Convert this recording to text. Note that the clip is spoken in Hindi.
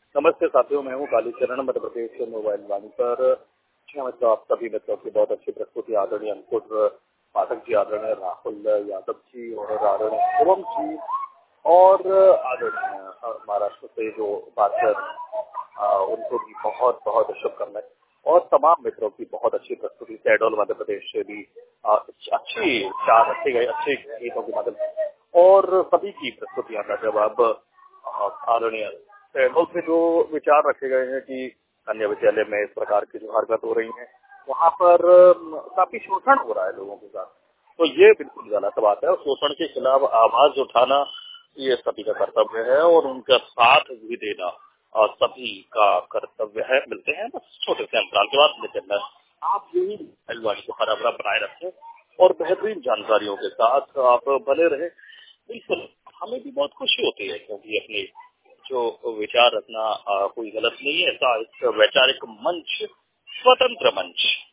नमस्ते साथियों, मैं हूँ कालीचरण, मध्य प्रदेश के मोबाइल वाणी पर। मित्रों, आप सभी मित्रों की बहुत अच्छी प्रस्तुति आदरणीय अंकुर पाठक जी, आदरणीय राहुल यादव जी और आदरणीय शिवम जी और आदरणीय महाराष्ट्र से जो बात कर उनको भी बहुत बहुत शुभकामनाएं और तमाम मित्रों की बहुत अच्छी प्रस्तुति शहडोल मध्य प्रदेश से भी अच्छी चार रखे गए अच्छे गीतों के माध्यम और सभी की प्रस्तुतियां का जवाब आदरणीय शहडोल से जो विचार रखे गए हैं कि कन्या विद्यालय में इस प्रकार की जो हरकत हो रही है वहाँ पर काफी शोषण हो रहा है लोगों के साथ, तो ये बिल्कुल गलत बात है और शोषण के खिलाफ आवाज उठाना ये सभी का कर्तव्य है और उनका साथ भी देना और सभी का कर्तव्य है। मिलते हैं बस छोटे से अंतराल के बाद लेकिन आप यही मोबाइल को हरा भरा बनाए रखें और बेहतरीन जानकारियों के साथ आप बने रहे। बिल्कुल हमें भी बहुत खुशी होती है क्योंकि अपने जो विचार रखना कोई गलत नहीं है। ऐसा एक वैचारिक मंच, स्वतंत्र मंच